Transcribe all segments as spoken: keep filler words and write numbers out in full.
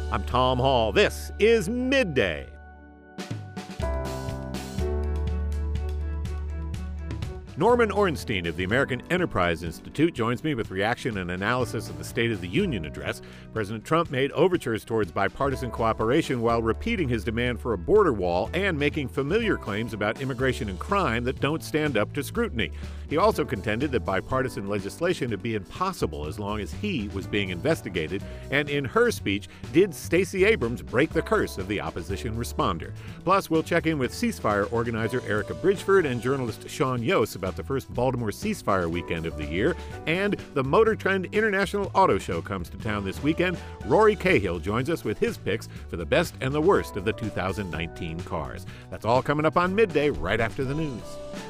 I'm Tom Hall. This is Midday. Norman Ornstein of the American Enterprise Institute joins me with reaction and analysis of the State of the Union address. President Trump made overtures towards bipartisan cooperation while repeating his demand for a border wall and making familiar claims about immigration and crime that don't stand up to scrutiny. He also contended that bipartisan legislation would be impossible as long as he was being investigated. And in her speech, did Stacey Abrams break the curse of the opposition responder? Plus, we'll check in with ceasefire organizer Erica Bridgeford and journalist Sean Yost about the first Baltimore ceasefire weekend of the year. And the Motor Trend International Auto Show comes to town this weekend. Rory Cahill joins us with his picks for the best and the worst of the two thousand nineteen cars. That's all coming up on Midday right after the news.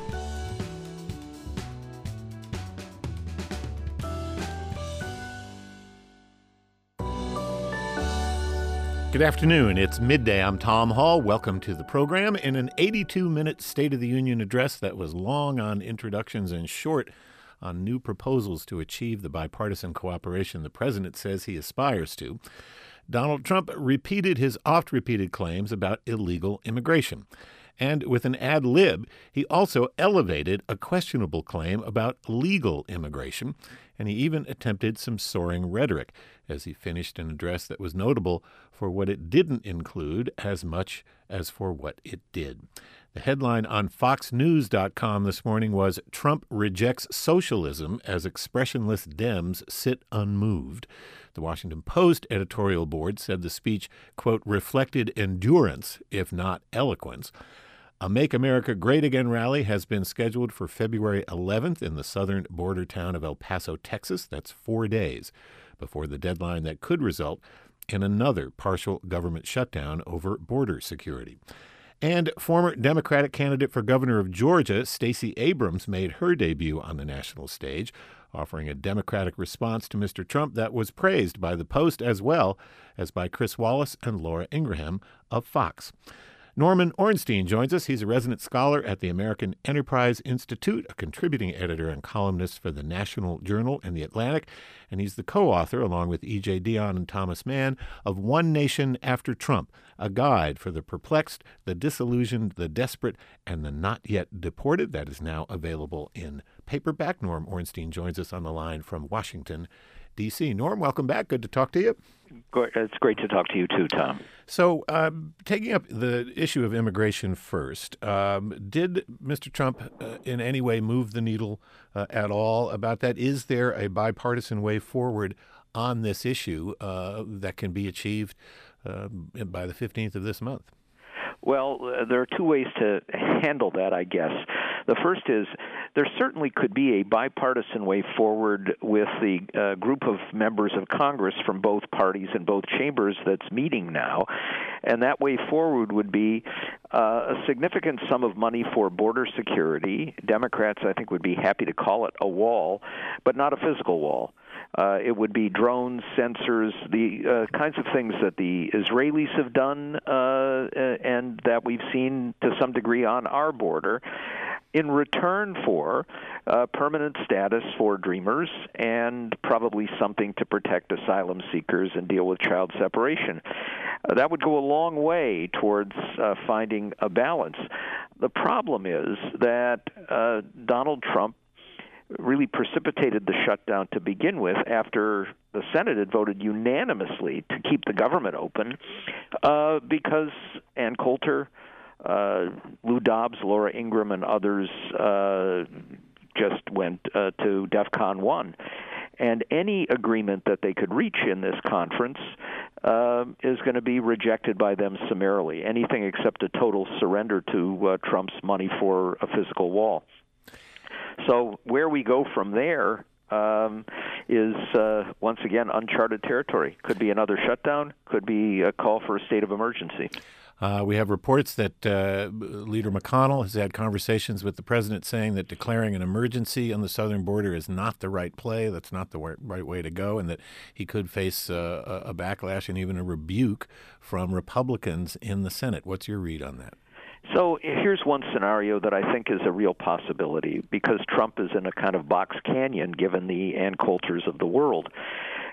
Good afternoon. It's Midday. I'm Tom Hall. Welcome to the program. In an eighty-two minute State of the Union address that was long on introductions and short on new proposals to achieve the bipartisan cooperation the president says he aspires to, Donald Trump repeated his oft-repeated claims about illegal immigration. And with an ad lib, he also elevated a questionable claim about legal immigration, and he even attempted some soaring rhetoric as he finished an address that was notable for what it didn't include as much as for what it did. The headline on fox news dot com this morning was, "Trump rejects socialism as expressionless Dems sit unmoved." The Washington Post editorial board said the speech, quote, reflected endurance, if not eloquence. A Make America Great Again rally has been scheduled for February eleventh in the southern border town of El Paso, Texas. That's four days before the deadline that could result in another partial government shutdown over border security. And former Democratic candidate for governor of Georgia, Stacey Abrams, made her debut on the national stage, offering a Democratic response to Mister Trump that was praised by the Post as well as by Chris Wallace and Laura Ingraham of Fox. Norman Ornstein joins us. He's a resident scholar at the American Enterprise Institute, a contributing editor and columnist for the National Journal and The Atlantic, and he's the co-author, along with E J Dionne and Thomas Mann, of One Nation After Trump, a guide for the perplexed, the disillusioned, the desperate, and the not yet deported. That is now available in paperback. Norm Ornstein joins us on the line from Washington, D C Norm, welcome back. Good to talk to you. It's great to talk to you too, Tom. So, um, taking up the issue of immigration first, um, did Mister Trump uh, in any way move the needle uh, at all about that? Is there a bipartisan way forward on this issue uh, that can be achieved uh, by the fifteenth of this month? Well, uh, there are two ways to handle that, I guess. The first is there certainly could be a bipartisan way forward with the uh, group of members of Congress from both parties and both chambers that's meeting now. And that way forward would be uh, a significant sum of money for border security. Democrats, I think, would be happy to call it a wall, but not a physical wall. Uh, it would be drones, sensors, the uh, kinds of things that the Israelis have done uh, and that we've seen to some degree on our border, in return for uh, permanent status for Dreamers and probably something to protect asylum seekers and deal with child separation. Uh, that would go a long way towards uh, finding a balance. The problem is that uh, Donald Trump really precipitated the shutdown to begin with after the Senate had voted unanimously to keep the government open uh, because Ann Coulter, uh, Lou Dobbs, Laura Ingraham, and others uh, just went uh, to DEFCON one. And any agreement that they could reach in this conference uh, is going to be rejected by them summarily, anything except a total surrender to uh, Trump's money for a physical wall. So where we go from there um, is, uh, once again, uncharted territory. Could be another shutdown, could be a call for a state of emergency. Uh, we have reports that uh, Leader McConnell has had conversations with the president saying that declaring an emergency on the southern border is not the right play, that's not the right, right way to go, and that he could face uh, a backlash and even a rebuke from Republicans in the Senate. What's your read on that? So here's one scenario that I think is a real possibility because Trump is in a kind of box canyon given the Ann Coulters of the world.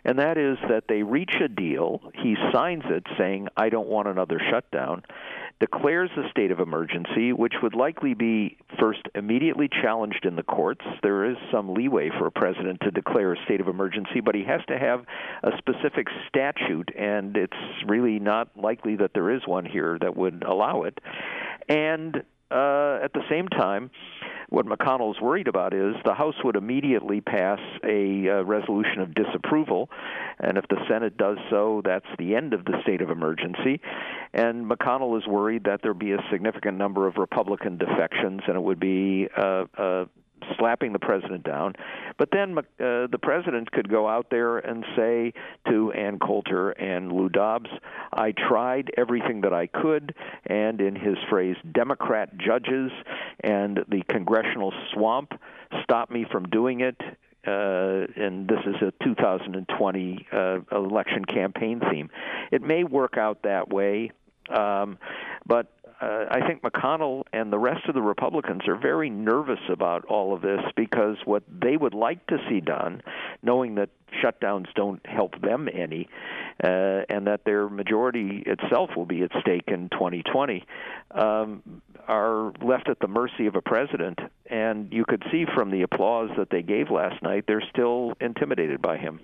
and that is that they reach a deal. He signs it saying, I don't want another shutdown, declares a state of emergency, which would likely be first immediately challenged in the courts. There is some leeway for a president to declare a state of emergency, but he has to have a specific statute, and it's really not likely that there is one here that would allow it. And uh, at the same time, what McConnell is worried about is the House would immediately pass a uh, resolution of disapproval, and if the Senate does so, that's the end of the state of emergency. And McConnell is worried that there be a significant number of Republican defections, and it would be uh, uh, slapping the president down. But then uh, the president could go out there and say to Ann Coulter and Lou Dobbs, I tried everything that I could, and in his phrase, Democrat judges and the congressional swamp stopped me from doing it. Uh, and this is a two thousand twenty uh, election campaign theme. It may work out that way, um, but Uh, I think McConnell and the rest of the Republicans are very nervous about all of this because what they would like to see done, knowing that shutdowns don't help them any, uh, and that their majority itself will be at stake in twenty twenty, um, are left at the mercy of a president. And you could see from the applause that they gave last night, they're still intimidated by him.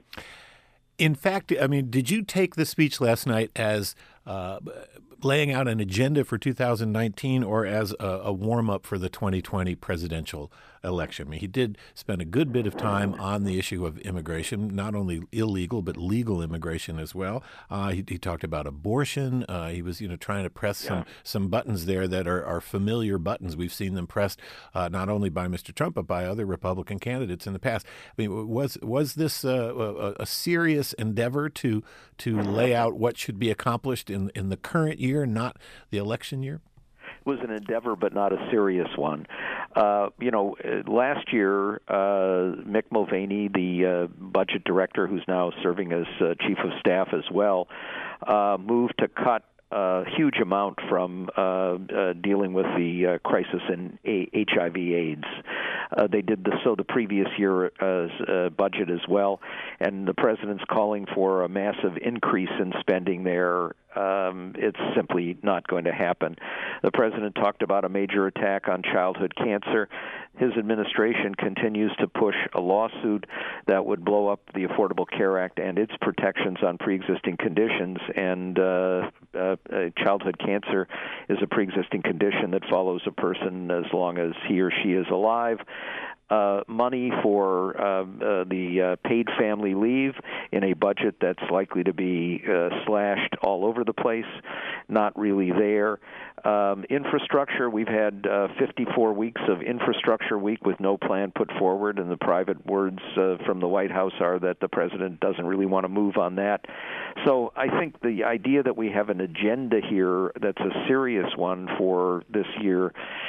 In fact, I mean, did you take the speech last night as uh, laying out an agenda for two thousand nineteen or as a, a warm-up for the twenty twenty presidential election? I mean, he did spend a good bit of time on the issue of immigration, not only illegal but legal immigration as well. Uh, he, he talked about abortion. Uh, he was, you know, trying to press yeah. some some buttons there that are, are familiar buttons. We've seen them pressed uh, not only by Mister Trump but by other Republican candidates in the past. I mean, was was this uh, a, a serious endeavor to to lay out what should be accomplished in in the current year, not the election year? Was an endeavor, but not a serious one. Uh, you know, last year, uh, Mick Mulvaney, the uh, budget director, who's now serving as uh, chief of staff as well, uh, moved to cut a huge amount from uh, uh, dealing with the uh, crisis in a- H I V AIDS. Uh, they did the, so the previous year uh, uh, budget as well, and the president's calling for a massive increase in spending there. Um, it's simply not going to happen. The president talked about a major attack on childhood cancer. His administration continues to push a lawsuit that would blow up the Affordable Care Act and its protections on pre-existing conditions. And uh, uh, uh, childhood cancer is a pre-existing condition that follows a person as long as he or she is alive. Uh, money for uh, uh, the uh, paid family leave in a budget that's likely to be uh, slashed all over the place, not really there. Um, infrastructure, we've had uh, fifty-four weeks of infrastructure week with no plan put forward, and the private words uh, from the White House are that the president doesn't really want to move on that. So I think the idea that we have an agenda here that's a serious one for this year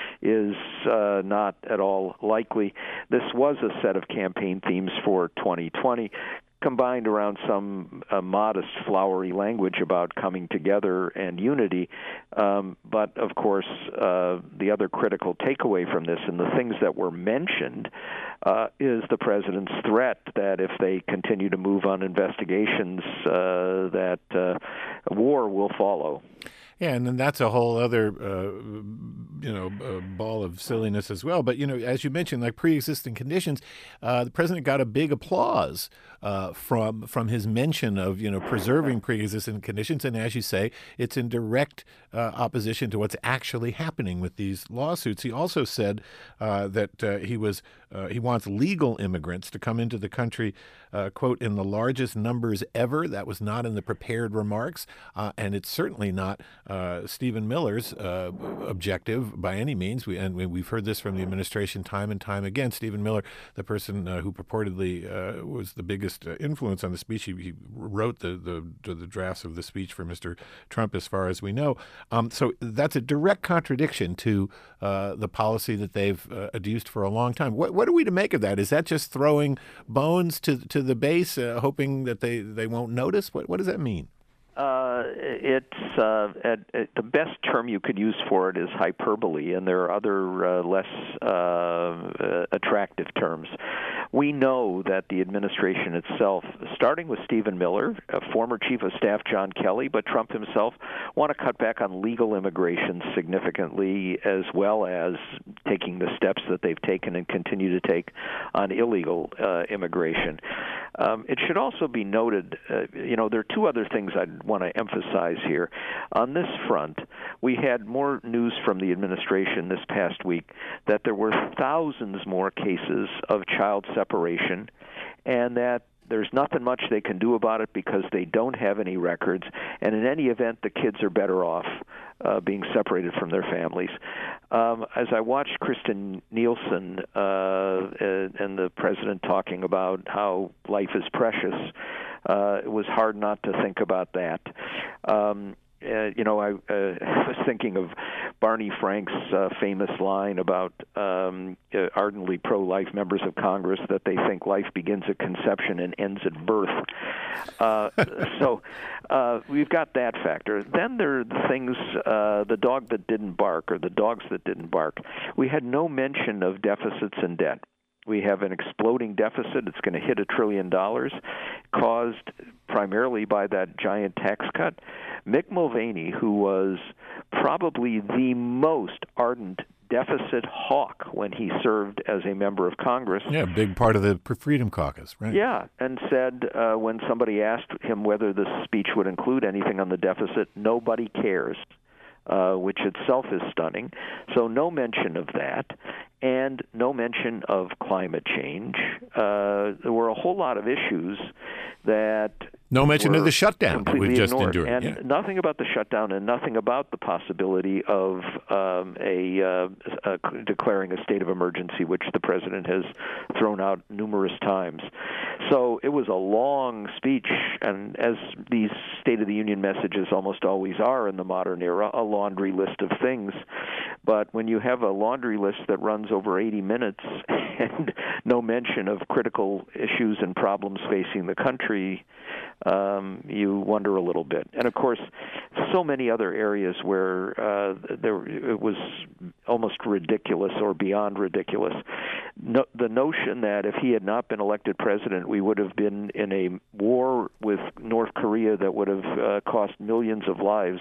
is uh, not at all likely. This was a set of campaign themes for twenty twenty, combined around some uh, modest, flowery language about coming together and unity. Um, but, of course, uh, the other critical takeaway from this and the things that were mentioned uh, is the president's threat that if they continue to move on investigations, uh, that uh, war will follow. Yeah, and then that's a whole other, uh, you know, uh, ball of silliness as well. But, you know, as you mentioned, like pre-existing conditions, uh, the president got a big applause uh, from from his mention of, you know, preserving pre-existing conditions. And as you say, it's in direct uh, opposition to what's actually happening with these lawsuits. He also said uh, that uh, he was uh, he wants legal immigrants to come into the country, uh, quote, in the largest numbers ever. That was not in the prepared remarks, uh, and it's certainly not Uh, Stephen Miller's uh, objective by any means. We, and we, we've heard this from the administration time and time again. Stephen Miller, the person uh, who purportedly uh, was the biggest uh, influence on the speech, he, he wrote the, the the drafts of the speech for Mister Trump, as far as we know. Um, so that's a direct contradiction to uh, the policy that they've uh, adduced for a long time. What, what are we to make of that? Is that just throwing bones to to the base, uh, hoping that they, they won't notice? What, what does that mean? Uh, it's uh, at, at the best term you could use for it is hyperbole, and there are other uh, less uh, uh, attractive terms. we know that the administration itself, starting with Stephen Miller, a former Chief of Staff John Kelly, but Trump himself, want to cut back on legal immigration significantly, as well as taking the steps that they've taken and continue to take on illegal uh, immigration. Um, it should also be noted, uh, you know, there are two other things I'd want to emphasize here. On this front, we had more news from the administration this past week that there were thousands more cases of child separation, and that there's nothing much they can do about it because they don't have any records, and in any event, the kids are better off uh, being separated from their families. Um, as I watched Kristen Nielsen uh, and the president talking about how life is precious, uh, it was hard not to think about that. Um, Uh, you know, I uh, was thinking of Barney Frank's uh, famous line about um, uh, ardently pro-life members of Congress that they think life begins at conception and ends at birth. Uh, so uh, we've got that factor. Then there are the things, uh, the dog that didn't bark or the dogs that didn't bark. We had no mention of deficits and debt. We have an exploding deficit. It's going to hit a trillion dollars, caused primarily by that giant tax cut. Mick Mulvaney, who was probably the most ardent deficit hawk when he served as a member of Congress. Yeah, big part of the Freedom Caucus, right? Yeah, and said uh, when somebody asked him whether this speech would include anything on the deficit, nobody cares. Uh, which itself is stunning. So no mention of that, and no mention of climate change. Uh, there were a whole lot of issues that no mention of the shutdown that we've just ignored. endured. And yeah. nothing about the shutdown, and nothing about the possibility of um, a, uh, a declaring a state of emergency, which the president has thrown out numerous times. So it was a long speech, and as these State of the Union messages almost always are in the modern era, a laundry list of things. But when you have a laundry list that runs over eighty minutes and no mention of critical issues and problems facing the country, um, you wonder a little bit. And, of course, so many other areas where uh, there it was almost ridiculous or beyond ridiculous. No, the notion that if he had not been elected president, we would have been in a war with North Korea that would have uh, cost millions of lives.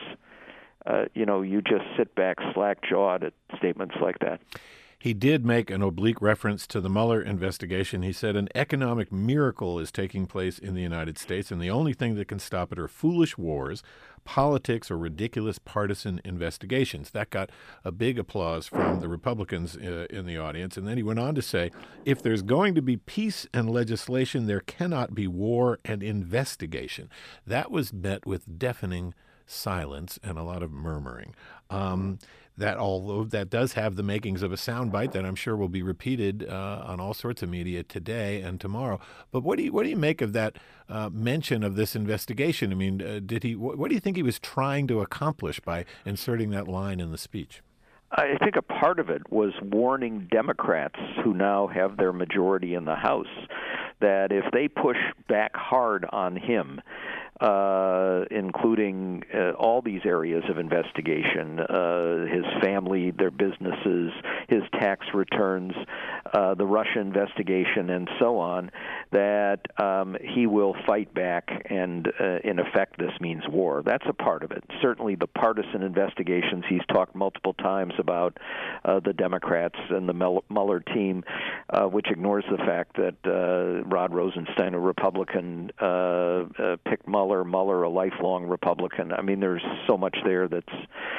Uh, you know, you just sit back slack-jawed at statements like that. He did make an oblique reference to the Mueller investigation. He said an economic miracle is taking place in the United States, and the only thing that can stop it are foolish wars, politics, or ridiculous partisan investigations. That got a big applause from the Republicans uh, in the audience. And then he went on to say, if there's going to be peace and legislation, there cannot be war and investigation. That was met with deafening silence and a lot of murmuring. Um, that although that does have the makings of a soundbite that I'm sure will be repeated uh, on all sorts of media today and tomorrow. But what do you what do you make of that uh, mention of this investigation? I mean, uh, did he? What, what do you think he was trying to accomplish by inserting that line in the speech? I think a part of it was warning Democrats who now have their majority in the House that if they push back hard on him, uh, including uh, all these areas of investigation, uh, his family, their businesses, his tax returns, uh, the Russia investigation, and so on, that um, he will fight back, and uh, in effect this means war. That's a part of it. Certainly the partisan investigations, he's talked multiple times about uh, the Democrats and the Mueller team, uh, which ignores the fact that uh, Rod Rosenstein, a Republican, uh, uh, picked Mueller, Mueller, a lifelong Republican. I mean, there's so much there that's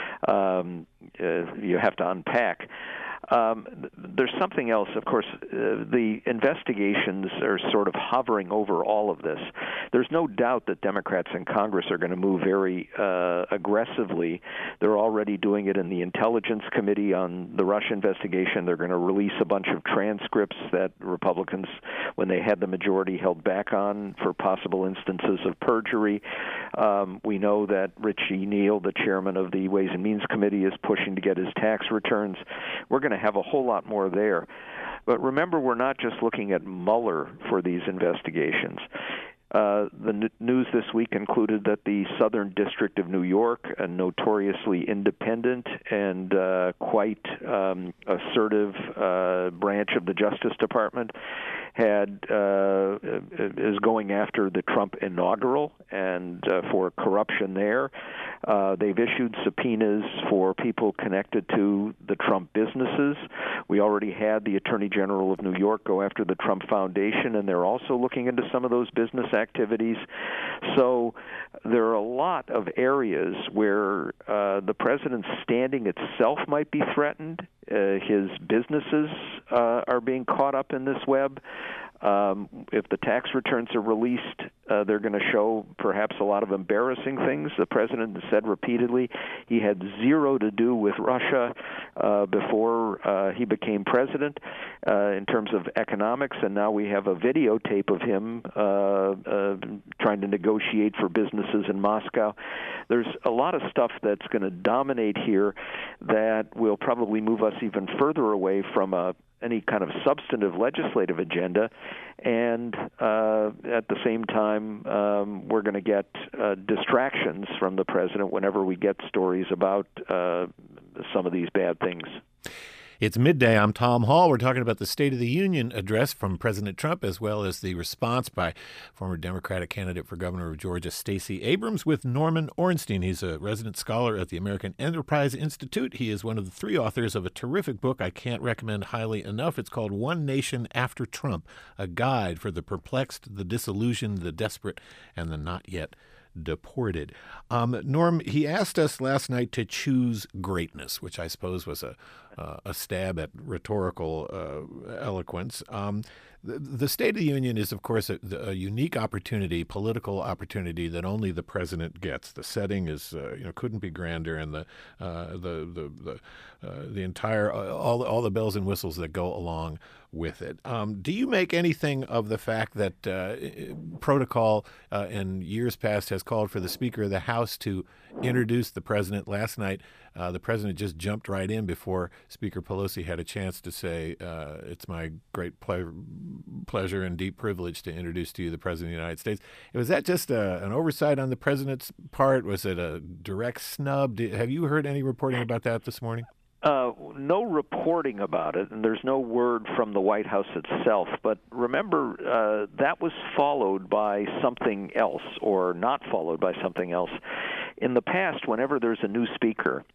um, uh, you have to unpack. Um, there's something else. Of course, uh, the investigations are sort of hovering over all of this. There's no doubt that Democrats in Congress are going to move very uh, aggressively. They're already doing it in the Intelligence Committee on the Russia investigation. They're going to release a bunch of transcripts that Republicans, when they had the majority, held back on for possible instances of perjury. Um, we know that Richie Neal, the chairman of the Ways and Means Committee, is pushing to get his tax returns. We're going to have a whole lot more there. But remember, we're not just looking at Mueller for these investigations. Uh, the n- news this week included that the Southern District of New York, a notoriously independent and uh, quite um, assertive uh, branch of the Justice Department, had uh, is going after the Trump inaugural and uh, for corruption there. Uh, they've issued subpoenas for people connected to the Trump businesses. We already had the Attorney General of New York go after the Trump Foundation, and they're also looking into some of those business activities. So there are a lot of areas where uh, the president's standing itself might be threatened. Uh, his businesses uh, are being caught up in this web. Um, if the tax returns are released, uh, they're going to show perhaps a lot of embarrassing things. The president has said repeatedly he had zero to do with Russia uh, before uh, he became president uh, in terms of economics, and now we have a videotape of him uh, uh, trying to negotiate for businesses in Moscow. There's a lot of stuff that's going to dominate here that will probably move us even further away from a any kind of substantive legislative agenda, and uh, at the same time, um, we're going to get uh, distractions from the president whenever we get stories about uh, some of these bad things. It's midday. I'm Tom Hall. We're talking about the State of the Union address from President Trump, as well as the response by former Democratic candidate for governor of Georgia, Stacey Abrams, with Norman Ornstein. He's a resident scholar at the American Enterprise Institute. He is one of the three authors of a terrific book I can't recommend highly enough. It's called One Nation After Trump, a guide for the perplexed, the disillusioned, the desperate, and the not yet deported. Um, Norm, he asked us last night to choose greatness, which I suppose was a uh, a stab at rhetorical uh, eloquence. Um, the, the State of the Union is, of course, a, a unique opportunity, political opportunity that only the president gets. The setting is, uh, you know, couldn't be grander, and the uh, the the the, uh, the entire uh, all all the bells and whistles that go along with it. Um, do you make anything of the fact that uh, protocol uh, in years past has called for the Speaker of the House to introduce the president? Last night, uh, the president just jumped right in before Speaker Pelosi had a chance to say, uh, it's my great ple- pleasure and deep privilege to introduce to you the President of the United States. Was that just a, an oversight on the president's part? Was it a direct snub? Did, have you heard any reporting about that this morning? Uh, no reporting about it, and there's no word from the White House itself. But remember, uh, that was followed by something else, or not followed by something else. In the past, whenever there's a new speaker,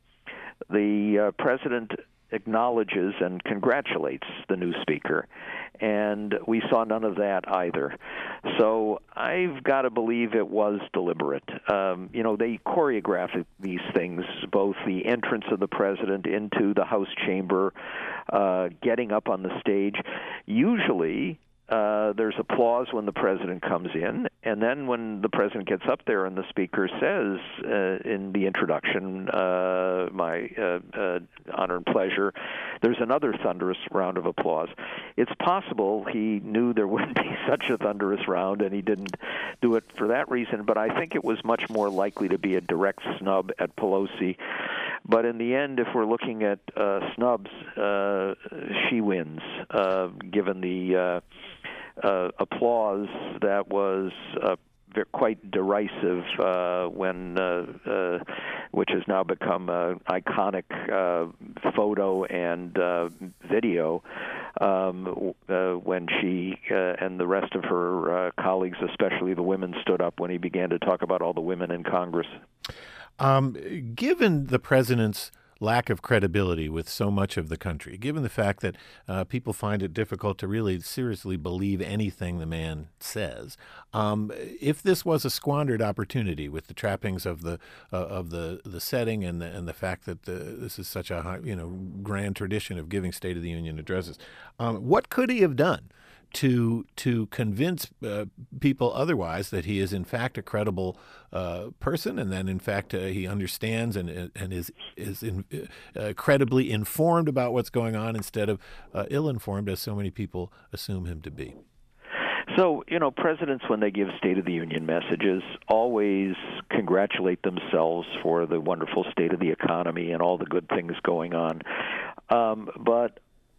the uh, president acknowledges and congratulates the new speaker, and we saw none of that either. So I've got to believe it was deliberate. Um, you know, they choreograph these things, both the entrance of the president into the House chamber, uh, getting up on the stage. Usually, Uh, there's applause when the president comes in, and then when the president gets up there and the speaker says uh, in the introduction, uh, my uh, uh, honor and pleasure, there's another thunderous round of applause. It's possible he knew there wouldn't be such a thunderous round, and he didn't do it for that reason, but I think it was much more likely to be a direct snub at Pelosi. But in the end, if we're looking at uh, snubs, uh, she wins, uh, given the uh, uh, applause that was uh, quite derisive uh, when, uh, uh, which has now become an iconic uh, photo and uh, video, um, uh, when she uh, and the rest of her uh, colleagues, especially the women, stood up when he began to talk about all the women in Congress. Um, given the president's lack of credibility with so much of the country, given the fact that uh, people find it difficult to really seriously believe anything the man says, um, if this was a squandered opportunity with the trappings of the uh, of the, the setting and the, and the fact that the, this is such a high, you know grand tradition of giving State of the Union addresses, um, what could he have done to to convince uh, people otherwise that he is in fact a credible uh, person, and that in fact uh, he understands and and is is in, uh, credibly informed about what's going on instead of uh, ill-informed, as so many people assume him to be? So, you know, presidents, when they give State of the Union messages, always congratulate themselves for the wonderful state of the economy and all the good things going on. Um, but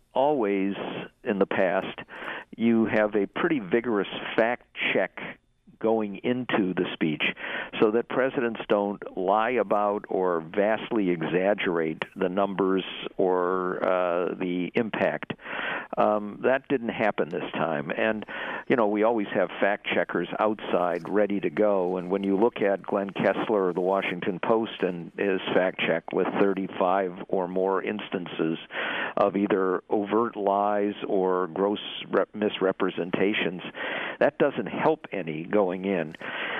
always in the past, you have a pretty vigorous fact check going into the speech so that presidents don't lie about or vastly exaggerate the numbers or uh, the impact. Um, that didn't happen this time. And, you know, we always have fact checkers outside ready to go. And when you look at Glenn Kessler of the Washington Post and his fact check with thirty-five or more instances of either overt lies or gross rep- misrepresentations, that doesn't help any going in.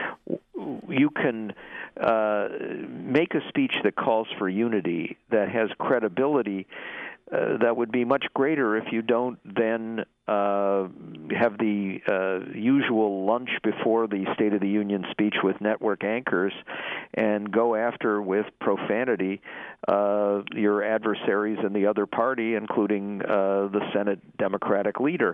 You can uh, make a speech that calls for unity, that has credibility, uh, that would be much greater if you don't then uh, have the uh, usual lunch before the State of the Union speech with network anchors and go after with profanity uh, your adversaries in the other party, including uh, the Senate Democratic leader.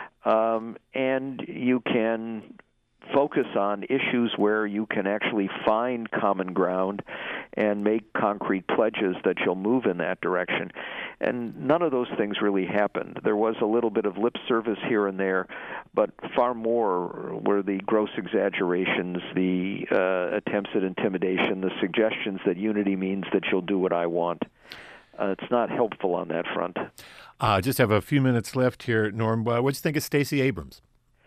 Um, and you can focus on issues where you can actually find common ground and make concrete pledges that you'll move in that direction. And none of those things really happened. There was a little bit of lip service here and there, but far more were the gross exaggerations, the uh, attempts at intimidation, the suggestions that unity means that you'll do what I want. Uh, it's not helpful on that front. Uh, just have a few minutes left here, Norm. Uh, what do you think of Stacey Abrams?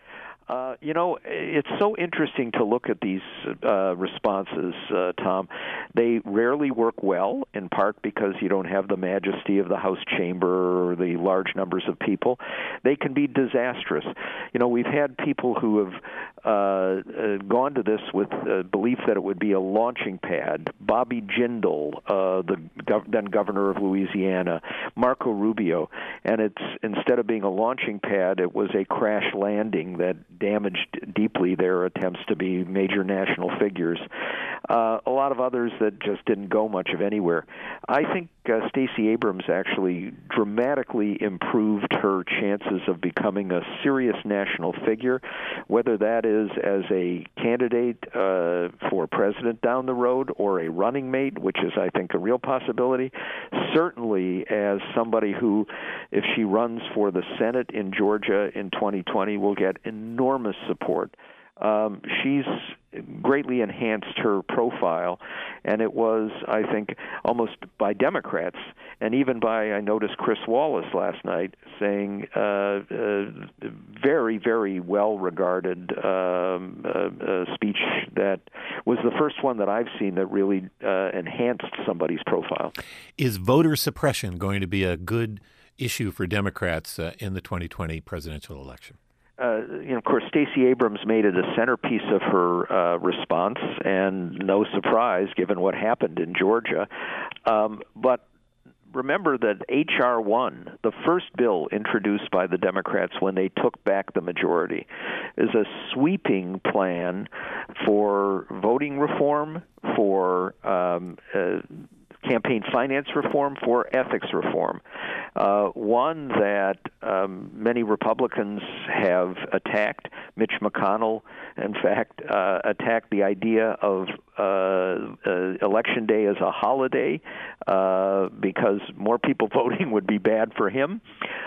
Uh, you know, it's so interesting to look at these uh, responses, uh, Tom. They rarely work well, in part because you don't have the majesty of the House chamber or the large numbers of people. They can be disastrous. You know, we've had people who have uh, uh, gone to this with a belief that it would be a launching pad. Bobby Jindal, uh, the gov- then governor of Louisiana, Marco Rubio, and it's instead of being a launching pad, it was a crash landing that damaged deeply their attempts to be major national figures. Uh, a lot of others that just didn't go much of anywhere. I think uh, Stacey Abrams actually dramatically improved her chances of becoming a serious national figure, whether that is as a candidate uh, for president down the road or a running mate, which is, I think, a real possibility. Certainly as somebody who, if she runs for the Senate in Georgia in twenty twenty, will get enormous support. Um, she's greatly enhanced her profile, and it was, I think, almost by Democrats, and even by, I noticed, Chris Wallace last night saying uh, uh, very, very well-regarded um, uh, uh, speech that was the first one that I've seen that really uh, enhanced somebody's profile. Is voter suppression going to be a good issue for Democrats uh, in the twenty twenty presidential election? Uh, you know, of course, Stacey Abrams made it a centerpiece of her uh, response, and no surprise given what happened in Georgia. Um, but remember that H R one, the first bill introduced by the Democrats when they took back the majority, is a sweeping plan for voting reform, for um, uh, campaign finance reform, for ethics reform. Uh, one that um, many Republicans have attacked. Mitch McConnell, in fact, uh, attacked the idea of uh, uh, Election Day as a holiday uh, because more people voting would be bad for him.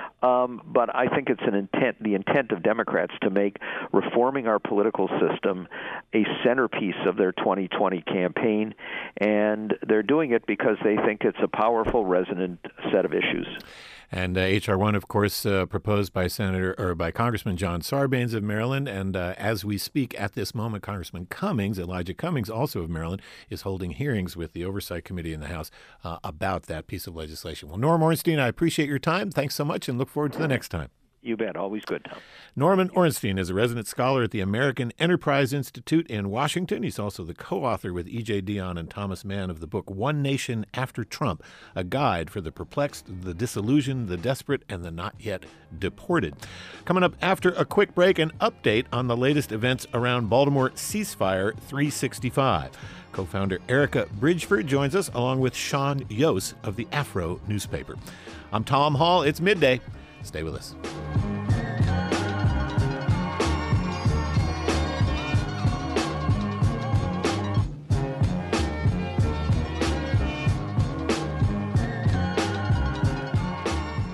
Um, but I think it's an intent, the intent of Democrats to make reforming our political system a centerpiece of their twenty twenty campaign, and they're doing it because they think it's a powerful, resonant set of issues. And uh, H R one, of course, uh, proposed by Senator or by Congressman John Sarbanes of Maryland. And uh, as we speak at this moment, Congressman Cummings, Elijah Cummings, also of Maryland, is holding hearings with the Oversight Committee in the House uh, about that piece of legislation. Well, Norm Ornstein, I appreciate your time. Thanks so much, and look forward to the next time. You bet. Always good, Tom. Norman Ornstein is a resident scholar at the American Enterprise Institute in Washington. He's also the co-author with E J Dionne and Thomas Mann of the book One Nation After Trump, a guide for the perplexed, the disillusioned, the desperate, and the not yet deported. Coming up after a quick break, an update on the latest events around Baltimore Ceasefire three sixty-five. Co-founder Erica Bridgeford joins us, along with Sean Yost of the Afro newspaper. I'm Tom Hall. It's midday. Stay with us.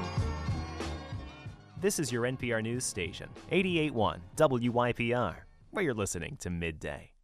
This is your N P R News station, eighty-eight point one W Y P R. where you're listening to Midday.